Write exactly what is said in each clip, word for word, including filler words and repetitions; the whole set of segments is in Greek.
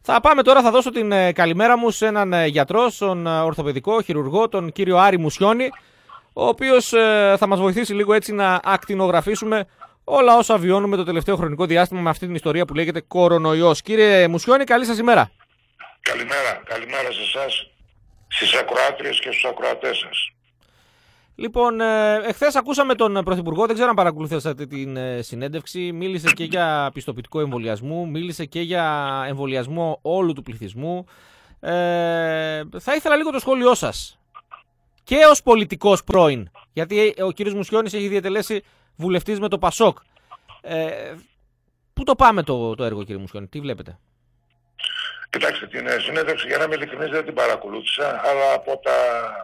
Θα πάμε τώρα, θα δώσω την ε, καλημέρα μου σε έναν ε, γιατρό, στον ε, ορθοπαιδικό χειρουργό, τον κύριο Άρη Μουσιώνη, ο οποίος ε, θα μας βοηθήσει λίγο έτσι να ακτινογραφήσουμε όλα όσα βιώνουμε το τελευταίο χρονικό διάστημα με αυτή την ιστορία που λέγεται κορονοϊός. Κύριε Μουσιώνη, καλή σας ημέρα. Καλημέρα, καλημέρα σε εσάς, στις ακροάτριες και στους ακροατές σας. Λοιπόν, ε, εχθές ακούσαμε τον Πρωθυπουργό, δεν ξέρω αν παρακολουθήσατε την ε, συνέντευξη, μίλησε και για πιστοποιητικό εμβολιασμού, μίλησε και για εμβολιασμό όλου του πληθυσμού. Ε, θα ήθελα λίγο το σχόλιο σας. Και ως πολιτικός πρώην, γιατί ο κύριος Μουσιώνης έχει διατελέσει βουλευτής με το Πασόκ. Ε, πού το πάμε το, το έργο, κύριε Μουσιώνη, τι βλέπετε? Κοιτάξτε, την συνέντευξη, για να είμαι ειλικρινής, δεν την παρακολούθησα, αλλά από τα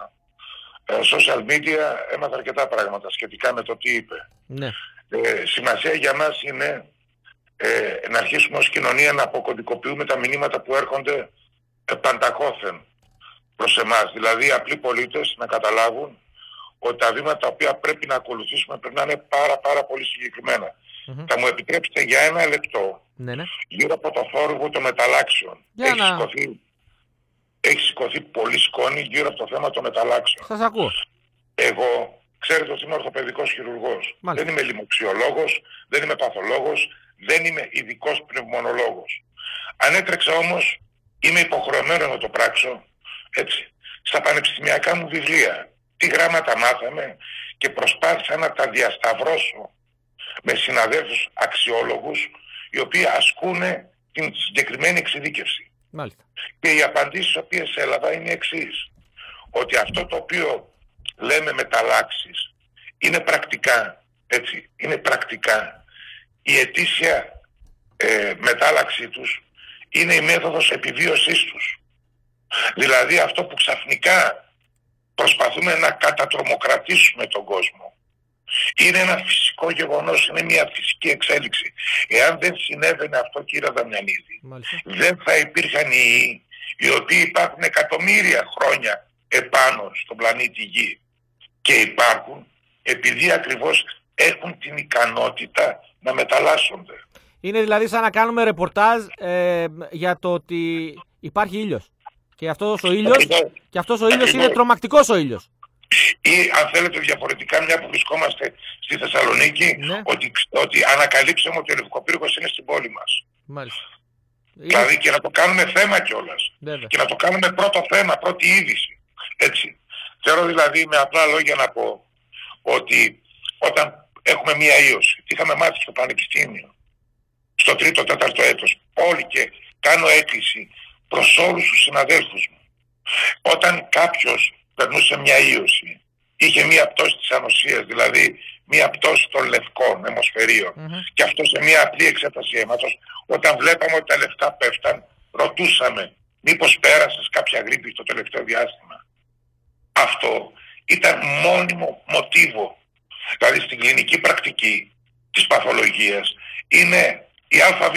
social media έμαθα αρκετά πράγματα σχετικά με το τι είπε. Ναι. Ε, σημασία για μας είναι ε, να αρχίσουμε ως κοινωνία να αποκωδικοποιούμε τα μηνύματα που έρχονται ε, πανταχώθεν προς εμάς. Δηλαδή, οι απλοί πολίτες να καταλάβουν ότι τα βήματα τα οποία πρέπει να ακολουθήσουμε πρέπει να είναι πάρα πάρα πολύ συγκεκριμένα. Mm-hmm. Θα μου επιτρέψετε για ένα λεπτό, ναι, ναι. γύρω από το θόρυβο των μεταλλάξεων. Έχει, να... σηκωθεί, έχει σηκωθεί πολύ σκόνη γύρω από το θέμα των μεταλλάξεων. Σας ακούω. Εγώ, ξέρετε ότι είμαι ορθοπαιδικός χειρουργός. Δεν είμαι λοιμοξιολόγος, δεν είμαι παθολόγος, δεν είμαι ειδικός πνευμονολόγος. Αν έτρεξα όμως, είμαι υποχρεωμένο να το πράξω, έτσι, στα πανεπιστημιακά μου βιβλία. Τι γράμματα μάθαμε και προσπάθησα να τα διασταυρώσω με συναδέλφους αξιόλογους οι οποίοι ασκούν την συγκεκριμένη εξειδίκευση. Μάλιστα. Και οι απαντήσεις τις οποίες έλαβα είναι εξής. Ότι αυτό το οποίο λέμε μεταλλάξεις είναι πρακτικά, έτσι, είναι πρακτικά. Η ετήσια ε, μετάλλαξή τους είναι η μέθοδος επιβίωσής τους. Δηλαδή αυτό που ξαφνικά προσπαθούμε να κατατρομοκρατήσουμε τον κόσμο. Είναι ένα φυσικό γεγονός, είναι μια φυσική εξέλιξη. Εάν δεν συνέβαινε αυτό, κύριε Δαμιανίδη, μάλιστα, δεν θα υπήρχαν οι ιοί, οι οποίοι υπάρχουν εκατομμύρια χρόνια επάνω στον πλανήτη Γη. Και υπάρχουν επειδή ακριβώς έχουν την ικανότητα να μεταλλάσσονται. Είναι δηλαδή σαν να κάνουμε ρεπορτάζ ε, για το ότι υπάρχει ήλιος. Και αυτός ο ήλιος, και αυτός ο ήλιος είναι τρομακτικός ο ήλιος. Ή αν θέλετε διαφορετικά, μια που βρισκόμαστε στη Θεσσαλονίκη, ναι, ότι, ότι ανακαλύψαμε ότι ο Λευκοπύργος είναι στην πόλη μας. Μάλιστα. Δηλαδή και να το κάνουμε θέμα κιόλας. Βέβαια. Και να το κάνουμε πρώτο θέμα, πρώτη είδηση. Έτσι. Θέλω δηλαδή με απλά λόγια να πω ότι όταν έχουμε μια ίωση, τι είχαμε μάθει στο πανεπιστήμιο, στο τρίτο, τέταρτο έτος, όλοι, και κάνω έκκληση προς όλους τους συναδέλφους μου. Όταν κάποιος περνούσε μια ίωση, είχε μια πτώση της ανοσίας, δηλαδή μια πτώση των λευκών αιμοσφαιρίων, mm-hmm. και αυτό σε μια απλή εξέταση αίματος, όταν βλέπαμε ότι τα λευκά πέφταν, ρωτούσαμε μήπως πέρασες κάποια γρίπη το τελευταίο διάστημα. Αυτό ήταν μόνιμο μοτίβο. Δηλαδή στην κλινική πρακτική της παθολογίας είναι η ΑΒ.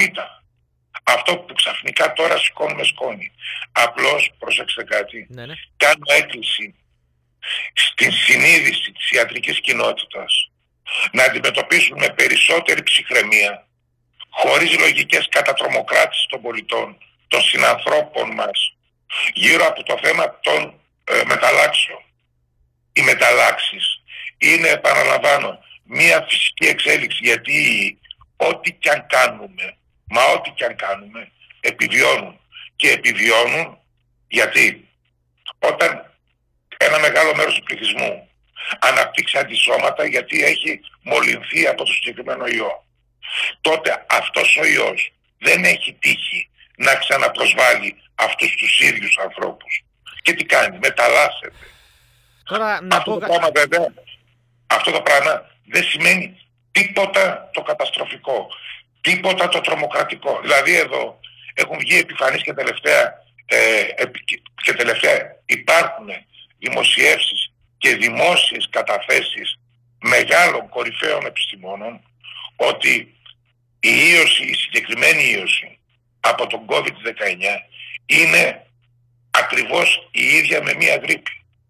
Αυτό που ξαφνικά τώρα σηκώνουμε σκόνη. Απλώς, προσέξτε κάτι, ναι, ναι. κάνω έκκληση στην συνείδηση της ιατρικής κοινότητας να αντιμετωπίσουν με περισσότερη ψυχραιμία, χωρίς λογικές κατατρομοκράτησης των πολιτών, των συνανθρώπων μας, γύρω από το θέμα των ε, μεταλλάξεων. Οι μεταλλάξεις είναι, επαναλαμβάνω, μία φυσική εξέλιξη, γιατί ό,τι κι αν κάνουμε, μα ό,τι κι αν κάνουμε, επιβιώνουν. Και επιβιώνουν γιατί όταν ένα μεγάλο μέρος του πληθυσμού αναπτύξει αντισώματα γιατί έχει μολυνθεί από το συγκεκριμένο ιό, τότε αυτός ο ιός δεν έχει τύχει να ξαναπροσβάλλει αυτούς τους ίδιους ανθρώπους. Και τι κάνει? Μεταλλάσσεται. Τώρα, να αυτό, πω... το πράγμα, βέβαια, αυτό το πράγμα δεν σημαίνει τίποτα το καταστροφικό, τίποτα το τρομοκρατικό. Δηλαδή εδώ έχουν βγει επιφανείς και τελευταία, ε, και τελευταία υπάρχουν δημοσιεύσεις και δημόσιες καταθέσεις μεγάλων κορυφαίων επιστημόνων ότι η ίωση, η συγκεκριμένη ίωση από τον κόβιντ δεκαεννιά είναι ακριβώς η ίδια με μία γρίπη.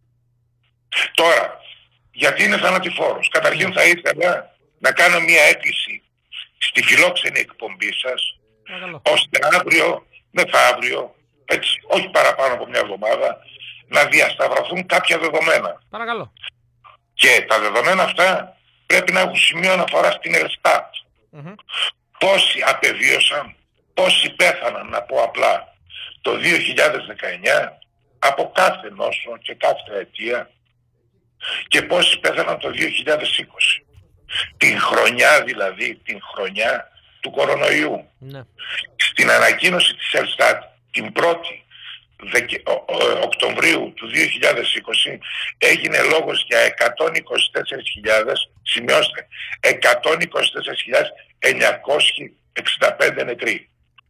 Τώρα, γιατί είναι θανατηφόρος? Καταρχήν θα ήθελα να κάνω μία έκκληση στη φιλόξενη εκπομπή σας, ώστε αύριο μεθαύριο, έτσι, όχι παραπάνω από μια εβδομάδα, να διασταυρωθούν κάποια δεδομένα. Παρακαλώ. Και τα δεδομένα αυτά πρέπει να έχουν σημείο αναφορά στην Ελστάτ. Mm-hmm. Πόσοι απεβίωσαν, πόσοι πέθαναν, να πω απλά, το δύο χιλιάδες δεκαεννιά από κάθε νόσο και κάθε αιτία και πόσοι πέθαναν το δύο χιλιάδες είκοσι. Την χρονιά δηλαδή, την χρονιά του κορονοϊού. Ναι. Στην ανακοίνωση της Ελστάτ την πρώτη Δεκε... Οκτωβρίου του δύο χιλιάδες είκοσι έγινε λόγος για εκατόν είκοσι τέσσερις χιλιάδες, σημειώστε, εκατόν είκοσι τέσσερις χιλιάδες εννιακόσιοι εξήντα πέντε νεκροί.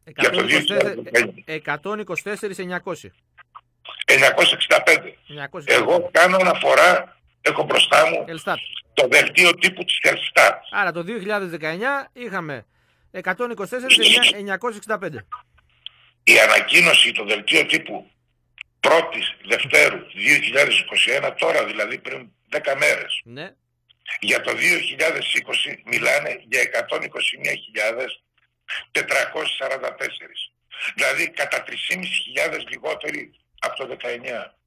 εκατόν είκοσι τέσσερις χιλιάδες εννιακόσιοι. εννιακόσια εξήντα πέντε. Εγώ κάνω αναφορά, έχω μπροστά μου Ελστάτ. Το δελτίο τύπου της Ελστάτ. Άρα το δύο χιλιάδες δεκαεννιά είχαμε εκατόν είκοσι τέσσερις χιλιάδες εννιακόσια εξήντα πέντε. Η ανακοίνωση, το δελτίο τύπου πρώτης Δευτέρου δύο χιλιάδες είκοσι ένα, τώρα δηλαδή πριν δέκα μέρες, ναι, για το δύο χιλιάδες είκοσι μιλάνε για εκατόν είκοσι μία χιλιάδες τετρακόσιοι σαράντα τέσσερις. Δηλαδή κατά τρεις χιλιάδες πεντακόσιοι λιγότεροι από το δεκαεννιά.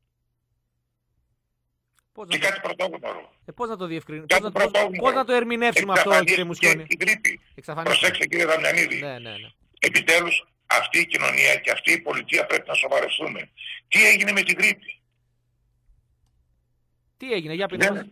Πώς και να... κάτι πρωτόγνωρο. Ε, πώς να το διευκρινίσουμε, πώς, πώς, πώς να το ερμηνεύσουμε αυτό, κύριε Μουσιώνη. Και η γρήπη. Προσέξτε, κύριε Δαμιανίδη. Ναι, ναι, ναι. Επιτέλους αυτή η κοινωνία και αυτή η πολιτεία πρέπει να σοβαρευτούμε. Τι έγινε με την γρήπη? Τι έγινε, για πείτε μας.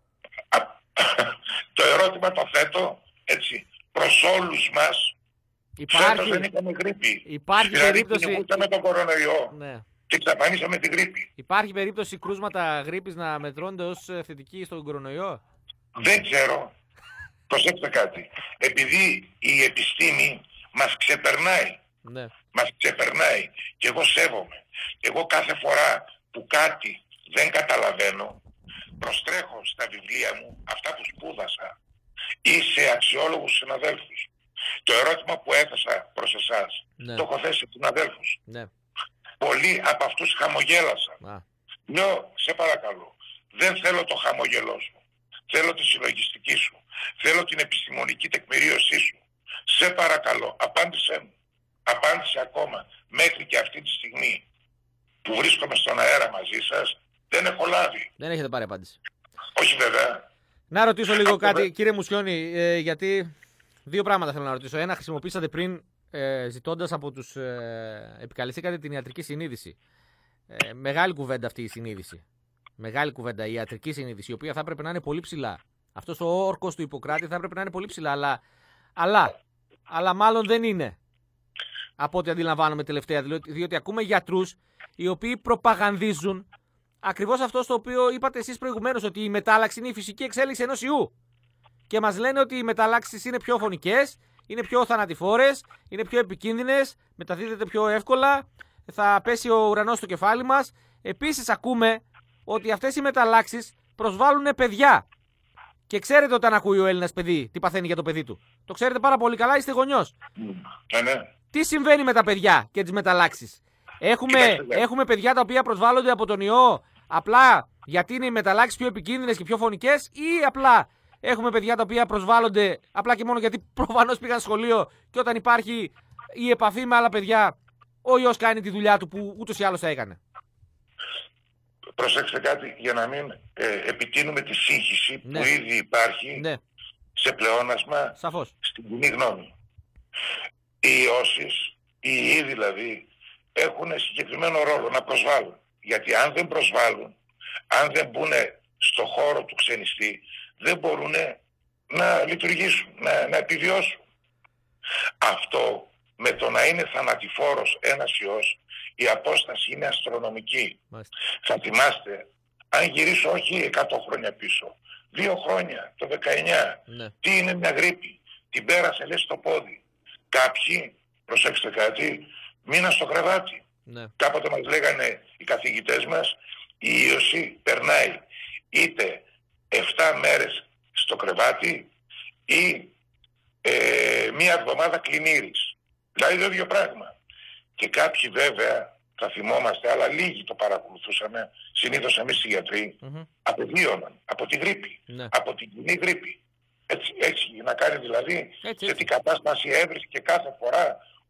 Το ερώτημα το θέτω έτσι προς όλους μας. Υπάρχει, φέτος δεν είχαμε γρήπη. Υπάρχει δηλαδή περίπτωση... κυνηγούσαμε τον κορονοϊό, ναι, και εξαφανίσαμε την γρήπη. Υπάρχει περίπτωση κρούσματα γρήπης να μετρώνται ως θετικοί στον κορονοϊό? Δεν ξέρω. Προσέξτε κάτι. Επειδή η επιστήμη μας ξεπερνάει. Ναι. Μας ξεπερνάει. Και εγώ σέβομαι. Εγώ κάθε φορά που κάτι δεν καταλαβαίνω, προστρέχω στα βιβλία μου αυτά που σπούδασα ή σε αξιόλογους συναδέλφους. Το ερώτημα που έθεσα προς εσάς, ναι, το έχω θέσει στους συναδέλφους. Ναι. Πολλοί από αυτούς χαμογέλασαν. Α. Λέω, σε παρακαλώ, δεν θέλω το χαμογελό σου. Θέλω τη συλλογιστική σου. Θέλω την επιστημονική τεκμηρίωσή σου. Σε παρακαλώ, απάντησέ μου. Απάντησε ακόμα. Μέχρι και αυτή τη στιγμή που βρίσκομαι στον αέρα μαζί σας, δεν έχω λάβει. Δεν έχετε πάρει απάντηση. Όχι βέβαια. Να ρωτήσω λίγο κάτι, με... κύριε Μουσιώνη, ε, γιατί δύο πράγματα θέλω να ρωτήσω. Ένα, χρησιμοποίησατε πριν, ε, ζητώντας από τους... Ε, επικαλεστήκατε την ιατρική συνείδηση. Ε, μεγάλη κουβέντα αυτή η συνείδηση. Μεγάλη κουβέντα η ιατρική συνείδηση, η οποία θα έπρεπε να είναι πολύ ψηλά. Αυτός ο όρκος του Ιπποκράτη θα έπρεπε να είναι πολύ ψηλά, αλλά, αλλά, αλλά μάλλον δεν είναι. Από ό,τι αντιλαμβάνομαι τελευταία, διότι, διότι ακούμε γιατρούς οι οποίοι προπαγανδίζουν ακριβώς αυτό στο οποίο είπατε εσείς προηγουμένως, ότι η μετάλλαξη είναι η φυσική εξέλιξη ενός ιού. Και μας λένε ότι οι μεταλλάξεις είναι πιο φωνικές, είναι πιο θανατηφόρες, είναι πιο επικίνδυνες, μεταδίδεται πιο εύκολα, θα πέσει ο ουρανός στο κεφάλι μας. Επίσης ακούμε ότι αυτές οι μεταλλάξεις προσβάλλουν παιδιά. Και ξέρετε όταν ακούει ο Έλληνας παιδί τι παθαίνει για το παιδί του. Το ξέρετε πάρα πολύ καλά, είστε γονιός. Ναι, ναι. Τι συμβαίνει με τα παιδιά και τις μεταλλάξεις? Έχουμε, έχουμε παιδιά τα οποία προσβάλλονται από τον ιό απλά γιατί είναι οι μεταλλάξεις πιο επικίνδυνες και πιο φωνικές, ή απλά έχουμε παιδιά τα οποία προσβάλλονται απλά και μόνο γιατί προφανώς πήγαν σχολείο και όταν υπάρχει η επαφή με άλλα παιδιά ο ιός κάνει τη δουλειά του που ούτως ή άλλως θα έκανε? Προσέξτε κάτι για να μην ε, επιτείνουμε τη σύγχυση, ναι, που ήδη υπάρχει, ναι, σε πλεόνασμα. Σαφώς. Στην κοινή γνώμη. Οι ιώσεις, οι ιοί δηλαδή, έχουν συγκεκριμένο ρόλο να προσβάλλουν. Γιατί αν δεν προσβάλλουν, αν δεν μπουν στο χώρο του ξενιστή, δεν μπορούν να λειτουργήσουν, να, να επιβιώσουν. Αυτό με το να είναι θανατηφόρος ένας ιός, η απόσταση είναι αστρονομική. Μάλιστα. Θα θυμάστε, αν γυρίσω όχι εκατό χρόνια πίσω, δύο χρόνια, το δεκαεννιά, ναι, τι είναι μια γρήπη? Την πέρασε λες στο πόδι. Κάποιοι, προσέξτε κάτι, μείναν στο κρεβάτι. Ναι. Κάποτε μας λέγανε οι καθηγητές μας, η ίωση περνάει είτε εφτά μέρες στο κρεβάτι ή ε, μία εβδομάδα κλινήρης. Δηλαδή το ίδιο πράγμα. Και κάποιοι βέβαια, θα θυμόμαστε, αλλά λίγοι το παρακολουθούσαμε, συνήθως εμείς οι γιατροί, mm-hmm. απεβίωναν από τη γρήπη, ναι, από την κοινή γρήπη. Έτσι, έτσι να κάνει δηλαδή έτσι, σε τι κατάσταση έβρισκε κάθε φορά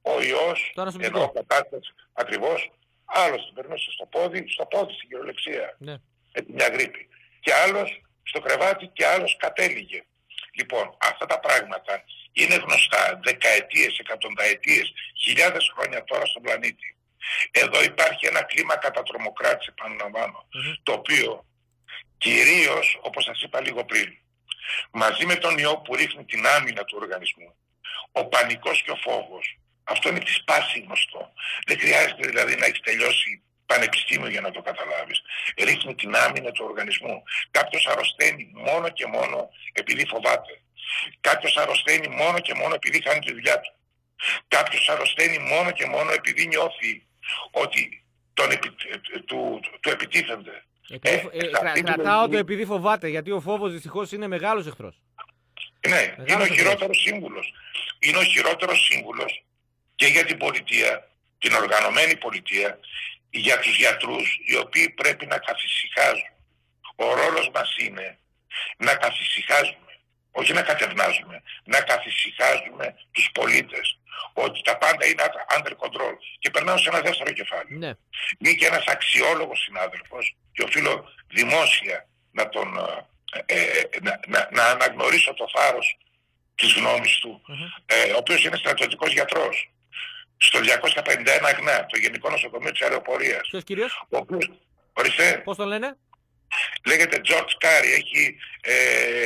ο ιός, ενώ κατάσταση ακριβώς, άλλος την περνούσε στο πόδι, στο πόδι στην κυριολεξία, ναι. με μια γρίπη. Και άλλος στο κρεβάτι και άλλος κατέληγε. Λοιπόν, αυτά τα πράγματα είναι γνωστά δεκαετίες, εκατονταετίες, χιλιάδες χρόνια τώρα στον πλανήτη. Εδώ υπάρχει ένα κλίμα κατατρομοκράτηση, επαναλαμβάνω, mm-hmm. το οποίο κυρίως, όπως σας είπα λίγο πριν, μαζί με τον ιό που ρίχνει την άμυνα του οργανισμού, ο πανικός και ο φόβος, αυτό είναι της πάση γνωστό. Δεν χρειάζεται δηλαδή να έχεις τελειώσει πανεπιστήμιο για να το καταλάβεις. Ρίχνει την άμυνα του οργανισμού. Κάποιος αρρωσταίνει μόνο και μόνο επειδή φοβάται. Κάποιος αρρωσταίνει μόνο και μόνο επειδή χάνει τη δουλειά του. Κάποιος αρρωσταίνει μόνο και μόνο επειδή νιώθει ότι τον επι... του, του, του επιτίθενται. Ε, ε, ε, κρα, κρατάω το επειδή φοβάται, γιατί ο φόβος δυστυχώς είναι μεγάλος εχθρός. Ναι, μεγάλος είναι ο εχθρός. χειρότερος σύμβουλος. Είναι ο χειρότερος σύμβουλος και για την πολιτεία, την οργανωμένη πολιτεία, για τους γιατρούς οι οποίοι πρέπει να καθησυχάζουν. Ο ρόλος μας είναι να καθησυχάζουμε, όχι να κατευνάζουμε, να καθησυχάζουμε τους πολίτες. Ότι τα πάντα είναι under control. Και περνάω σε ένα δεύτερο κεφάλαιο. Ναι. Είναι και ένας αξιόλογος συνάδελφος και οφείλω δημόσια να τον ε, ε, να, να, να αναγνωρίσω το θάρρος της γνώμης του, mm-hmm. ε, ο οποίος είναι στρατιωτικός γιατρός στο διακόσια πενήντα ένα Αγνά, το Γενικό Νοσοκομείο της Αεροπορίας. Ποιος κύριος? Ο οποίος, ορίστε, πώς τον λένε? Λέγεται George Carey, έχει ε,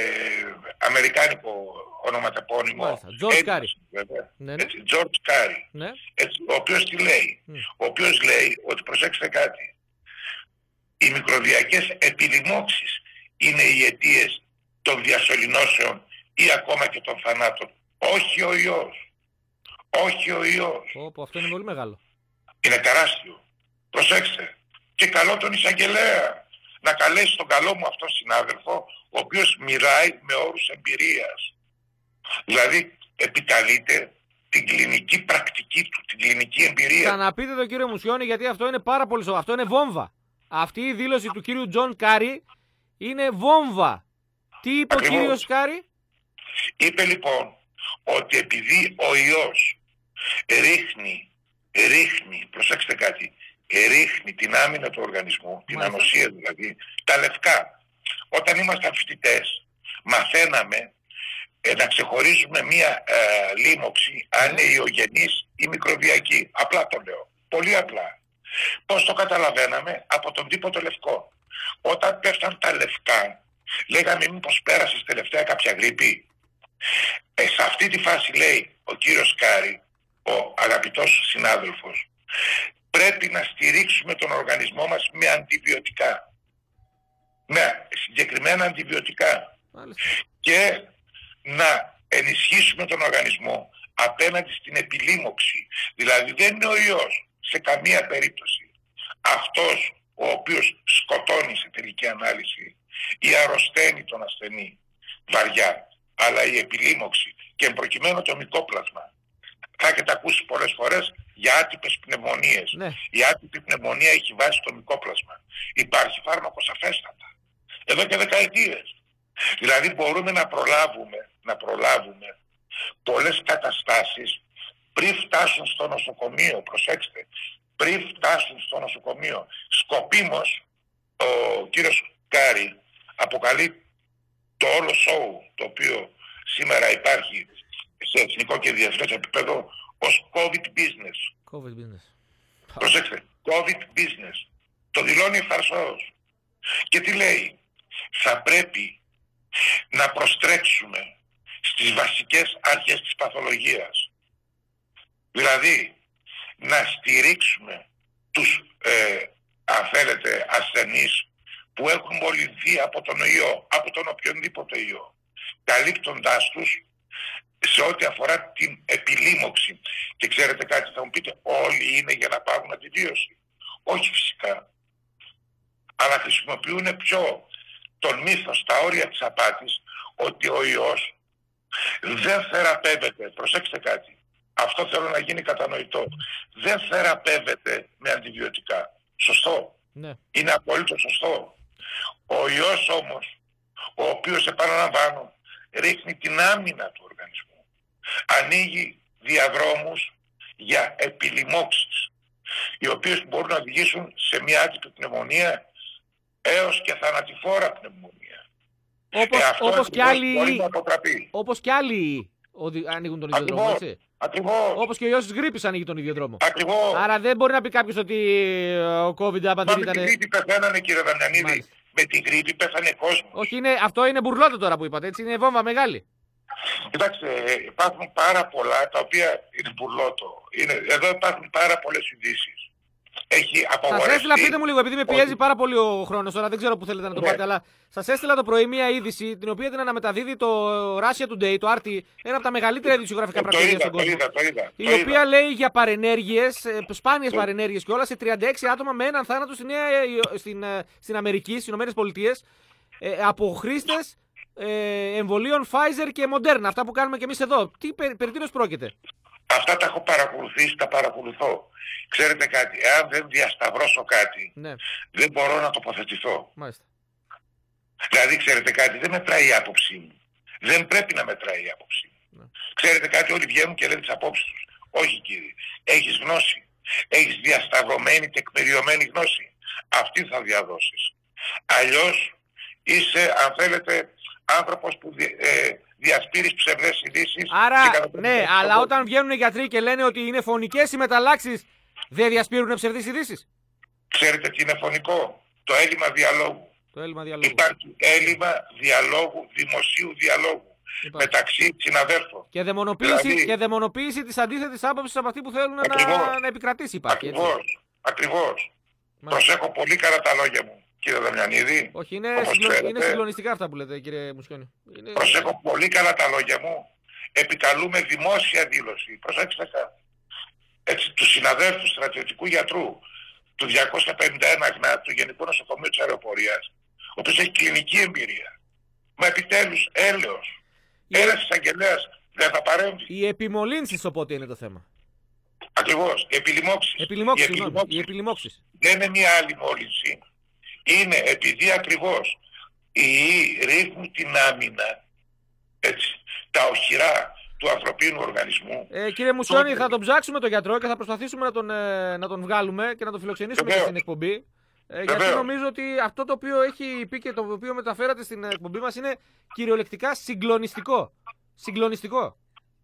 αμερικάνικο ονοματεπώνυμο. George Carey. Ναι, ναι. Έτσι, George Carey. Ναι. Έτσι, ο οποίος τι λέει? Mm. Ο οποίος λέει ότι, προσέξτε κάτι, οι μικροβιακές επιδημόξεις είναι οι αιτίες των διασωληνώσεων ή ακόμα και των θανάτων. Όχι ο ιός. Όχι ο ιός. Όπο, αυτό είναι πολύ μεγάλο. Είναι τεράστιο. Προσέξτε. Και καλό τον εισαγγελέα να καλέσει τον καλό μου αυτόν συνάδελφο, ο οποίος μοιράει με όρους εμπειρίας. Δηλαδή επικαλείται την κλινική πρακτική του, την κλινική εμπειρία. Ξαναπείτε το κύριο Μουσιώνη, γιατί αυτό είναι πάρα πολύ σοβαρό. Αυτό είναι βόμβα. Αυτή η δήλωση του κύριου Τζον Κάρι είναι βόμβα. Τι είπε Ακριβώς. ο κύριος Κάρι? Είπε λοιπόν ότι επειδή ο ιός ρίχνει, ρίχνει, προσέξτε κάτι, ρίχνει την άμυνα του οργανισμού, Μάλιστα. την ανοσία δηλαδή, τα λευκά. Όταν ήμασταν φοιτητές, μαθαίναμε ε, να ξεχωρίζουμε μία ε, λίμωξη αν είναι ιογενής ή μικροβιακή. Απλά το λέω. Πολύ απλά. Πώς το καταλαβαίναμε? Από τον τύπο το λευκό. Όταν πέφταν τα λευκά, λέγαμε μήπως πέρασες τελευταία κάποια γρίπη. Ε, σε αυτή τη φάση λέει ο κύριος Κάρι, ο αγαπητός συνάδελφος, πρέπει να στηρίξουμε τον οργανισμό μας με αντιβιωτικά. Με συγκεκριμένα αντιβιωτικά. Μάλιστα. Και να ενισχύσουμε τον οργανισμό απέναντι στην επιλήμωξη. Δηλαδή δεν είναι ο ιός σε καμία περίπτωση αυτός ο οποίος σκοτώνει σε τελική ανάλυση ή αρρωσταίνει τον ασθενή βαριά, αλλά η επιλήμωξη και εμπροκειμένου το μυκόπλασμα. Θα έχετε ακούσει πολλές φορές για άτυπες πνευμονίες. Ναι. Η άτυπη πνευμονία έχει βάση στο μυκόπλασμα. Υπάρχει φάρμακο σαφέστατα. Εδώ και δεκαετίες. Δηλαδή μπορούμε να προλάβουμε, να προλάβουμε πολλές καταστάσεις πριν φτάσουν στο νοσοκομείο. Προσέξτε, πριν φτάσουν στο νοσοκομείο. Σκοπίμως ο κύριος Κάρι αποκαλεί το όλο σοου το οποίο σήμερα υπάρχει σε εθνικό και διεθνές επίπεδο ως COVID business. COVID business. Προσέξτε, COVID business. Το δηλώνει φαρσός. Και τι λέει? Θα πρέπει να προστρέξουμε στις βασικές αρχές της παθολογίας. Δηλαδή, να στηρίξουμε τους, ε, αν θέλετε, ασθενείς που έχουν μολυνθεί από τον ιό, από τον οποιονδήποτε ιό, καλύπτοντάς τους σε ό,τι αφορά την επιλήμωξη. Και ξέρετε κάτι, θα μου πείτε, όλοι είναι για να πάρουν αντιβίωση? Όχι φυσικά. Αλλά χρησιμοποιούν πιο τον μύθο στα όρια της απάτης ότι ο ιός δεν θεραπεύεται. Προσέξτε κάτι. Αυτό θέλω να γίνει κατανοητό. Δεν θεραπεύεται με αντιβιωτικά. Σωστό. Ναι. Είναι απολύτως σωστό. Ο ιός όμως, ο οποίος, επαναλαμβάνω, ρίχνει την άμυνα του οργανισμού, ανοίγει διαδρόμους για επιλοιμώξεις, οι οποίες μπορούν να οδηγήσουν σε μια άτυπη πνευμονία έως και θανατηφόρα πνευμονία. Όπως, ε, όπως, και άλλοι, όπως και άλλοι ανοίγουν τον ίδιο ακριβώς, δρόμο, έτσι. Ακριβώς. Όπως και ο ιός της γρίπης ανοίγει τον ίδιο δρόμο. Ακριβώς. Άρα δεν μπορεί να πει κάποιος ότι ο COVID άμα δεν ήταν... Με την γρίπη πεθαίνανε, κύριε Δαμιανίδη. Με την γρίπη πέθανε κόσμο. Όχι, είναι, αυτό είναι μπουρλότο τώρα που είπατε, έτσι, είναι βόμβα μεγάλη. Κοιτάξτε, υπάρχουν πάρα πολλά τα οποία είναι μπουρλότο. Είναι, εδώ υπάρχουν πάρα πολλές ειδήσεις. Έχει απαγορευτεί. Σας έστειλα, πείτε μου λίγο, επειδή με πιέζει πάρα πολύ ο χρόνος τώρα, δεν ξέρω που θέλετε να το ναι. πάτε, αλλά σας έστειλα το πρωί μια είδηση, την οποία την αναμεταδίδει το Russia Today, το αρ τι, ένα από τα μεγαλύτερα ειδησιογραφικά πρακτορία στον κόσμο. Το είδα, το είδα, η το οποία είδα. λέει για παρενέργειες, σπάνιες το... παρενέργειες και όλα, σε τριάντα έξι άτομα με έναν θάνατο στην, στην, στην Αμερική, στις Ηνωμένες Πολιτείες, από χρήστες εμβολίων Pfizer και Moderna, αυτά που κάνουμε και εμείς εδώ. Τι, περί, περί τίνος πρόκειται? Αυτά τα έχω παρακολουθήσει, τα παρακολουθώ. Ξέρετε κάτι, εάν δεν διασταυρώσω κάτι, ναι. δεν μπορώ να τοποθετηθώ. Μάλιστα. Δηλαδή, ξέρετε κάτι, δεν μετράει η άποψή μου. Δεν πρέπει να μετράει η άποψή μου. Ναι. Ξέρετε κάτι, όλοι βγαίνουν και λένε τις απόψεις τους. Όχι, κύριε. Έχεις γνώση. Έχεις διασταυρωμένη, τεκμηριωμένη γνώση. Αυτή θα διαδώσεις. Αλλιώς είσαι, αν θέλετε, άνθρωπος που ε, διασπείρεις ψευδές ειδήσεις. Άρα, ναι, αλλά το... όταν βγαίνουν οι γιατροί και λένε ότι είναι φωνικές οι μεταλλάξεις, δεν διασπείρουν ψευδείς ειδήσεις. Ξέρετε τι είναι φωνικό? Το έλλειμμα διαλόγου. Το έλλειμμα διαλόγου. Υπάρχει έλλειμμα διαλόγου, δημοσίου διαλόγου. Υπάρχει. Μεταξύ συναδέλφων. Και δαιμονοποίηση, δηλαδή... και δαιμονοποίηση της αντίθετης άποψης από αυτή που θέλουν να, να επικρατήσει. Υπάρχει, ακριβώς. Ακριβώς. Προσέχω πολύ καλά τα λόγια μου, κύριε Δαμιανίδη. Όχι, είναι, συγκλο... είναι συγκλονιστικά αυτά που λέτε, κύριε Μουσιώνη. Είναι... Προσέχω πολύ καλά τα λόγια μου. Επικαλούμε δημόσια δήλωση. Προσέξτε κάτι. Έτσι, του συναδέλφου στρατιωτικού γιατρού του διακόσια πενήντα ένα ΓΝΑΤ, του Γενικού Νοσοκομείου της Αεροπορίας, ο οποίος έχει κλινική εμπειρία. Μα επιτέλους, έλεος. Η... Ένας εισαγγελέας δεν θα παρέμβει. Οι επιμολύνσεις οπότε είναι το θέμα. Ακριβώς. Οι επιλοιμώξεις. Επιλοιμώξεις, οι επιλοιμώξεις. Οι επιλοιμώξεις. Δεν είναι μια άλλη μόλυνση. Είναι επειδή ακριβώς οι ιοί ρίχνουν την άμυνα, έτσι, τα οχυρά του ανθρωπίνου οργανισμού. Ε, κύριε Μουσιώνη, τότε... θα τον ψάξουμε τον γιατρό και θα προσπαθήσουμε να τον, ε, να τον βγάλουμε και να τον φιλοξενήσουμε και στην εκπομπή. Ε, γιατί νομίζω ότι αυτό το οποίο έχει πει και το οποίο μεταφέρατε στην εκπομπή μας είναι κυριολεκτικά συγκλονιστικό. Συγκλονιστικό.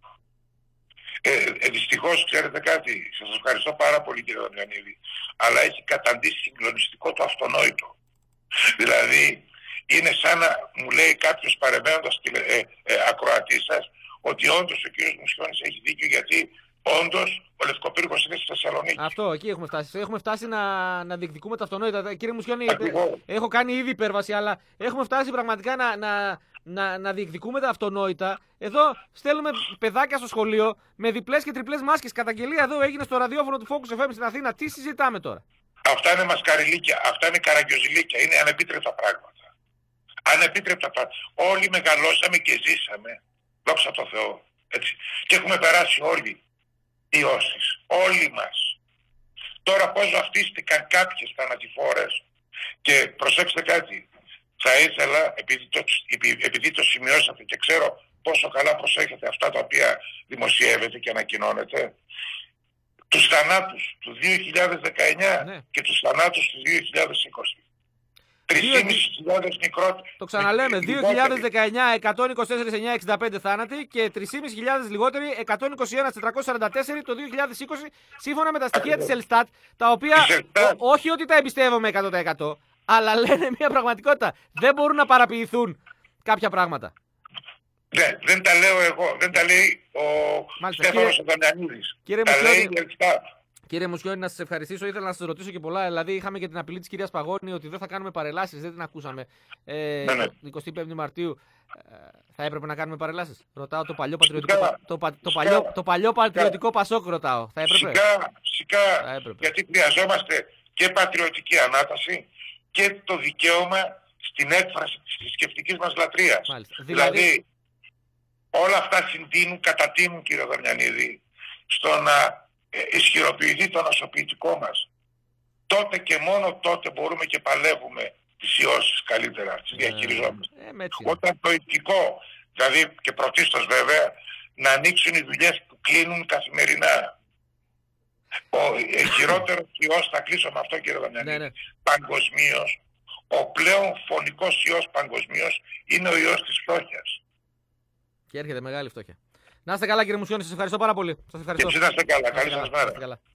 Ε, ε, δυστυχώς, ξέρετε κάτι, σας ευχαριστώ πάρα πολύ, κύριε Δαμιανίδη, αλλά έχει καταντήσει συγκλονιστικό το αυτονόητο. Δηλαδή, είναι σαν να μου λέει κάποιος παρεμβαίνοντας ε, ε, ακροατή σας, ότι όντως ο κύριος Μουσιώνης έχει δίκιο, γιατί όντως ο Λευκοπύργος είναι στη Θεσσαλονίκη. Αυτό, εκεί έχουμε φτάσει. Έχουμε φτάσει να, να διεκδικούμε τα αυτονόητα. Κύριε Μουσιώνη, έχω κάνει ήδη υπέρβαση, αλλά έχουμε φτάσει πραγματικά να, να, να, να διεκδικούμε τα αυτονόητα. Εδώ στέλνουμε παιδάκια στο σχολείο με διπλές και τριπλές μάσκες. Καταγγελία εδώ έγινε στο ραδιόφωνο του Focus εφ εμ στην Αθήνα. Τι συζητάμε τώρα? Αυτά είναι μασκαριλίκια, αυτά είναι καραγκιοζηλίκια, είναι ανεπίτρεπτα πράγματα. Ανεπίτρεπτα πράγματα. Όλοι μεγαλώσαμε και ζήσαμε, δόξα τω Θεώ, έτσι. Και έχουμε περάσει όλοι ιώσεις, όλοι μας. Τώρα πώς βαφτίστηκαν κάποιες θανατηφόρες, και προσέξτε κάτι, θα ήθελα, επειδή το, επειδή το σημειώσατε και ξέρω πόσο καλά προσέχετε αυτά τα οποία δημοσιεύετε και ανακοινώνετε, τους θανάτους του δύο χιλιάδες δεκαεννιά ναι. και τους θανάτους του δύο χιλιάδες είκοσι. τρεις χιλιάδες πεντακόσιοι μικρότεροι. Το ξαναλέμε, δύο χιλιάδες δεκαεννιά εκατόν είκοσι τέσσερα χιλιάδες εννιακόσια εξήντα πέντε θάνατοι και τρεις χιλιάδες πεντακόσιοι λιγότεροι, εκατόν είκοσι ένα χιλιάδες τετρακόσια σαράντα τέσσερα το δύο χιλιάδες είκοσι, σύμφωνα με τα στοιχεία της Ελστάτ, τα οποία ό, όχι ότι τα εμπιστεύομαι εκατό τοις εκατό, αλλά λένε μια πραγματικότητα. Δεν μπορούν να παραποιηθούν κάποια πράγματα. Ναι, δεν τα λέω εγώ, δεν τα λέει ο Στέφανος ο Δαμιανίδης. Τα λέει η Ελστάτ. Κύριε Μουσιώνη, να σας ευχαριστήσω. Ήθελα να σας ρωτήσω και πολλά. Δηλαδή, είχαμε και την απειλή της κυρίας Παγώνη ότι δεν θα κάνουμε παρελάσεις. Δεν την ακούσαμε. Ε, ναι, ναι. εικοστή πέμπτη Μαρτίου ε, θα έπρεπε να κάνουμε παρελάσεις. Ρωτάω το παλιό πατριωτικό, φυσικά, το, το, το, παλιό, το παλιό πατριωτικό Πασόκ, ρωτάω. Θα έπρεπε. Φυσικά, φυσικά. Γιατί χρειαζόμαστε και πατριωτική ανάταση και το δικαίωμα στην έκφραση της θρησκευτικής μας λατρείας. Μάλιστα. Δηλαδή, δηλαδή, όλα αυτά συντείνουν, κατατείνουν, κύριε Δαμιανίδη, στο να ισχυροποιηθεί το νοσοποιητικό μας. Τότε και μόνο τότε μπορούμε και παλεύουμε τις ιώσεις καλύτερα, τις διαχειριζόμαστε. Ε, ε, Όταν το ηθικό, δηλαδή και πρωτίστως βέβαια, να ανοίξουν οι δουλειές που κλείνουν καθημερινά. Ο χειρότερος ιός, θα κλείσω με αυτό κύριε Δαμιανίδη, ναι, ναι. Παγκοσμίως, ο πλέον φωνικός ιός παγκοσμίως είναι ο ιός της φτώχειας. Και έρχεται μεγάλη φτώχεια. Να είστε καλά κύριε Μουσιώνη, σας ευχαριστώ πάρα πολύ. Σας ευχαριστώ. Και εσείς να είστε καλά, καλή σας μέρα.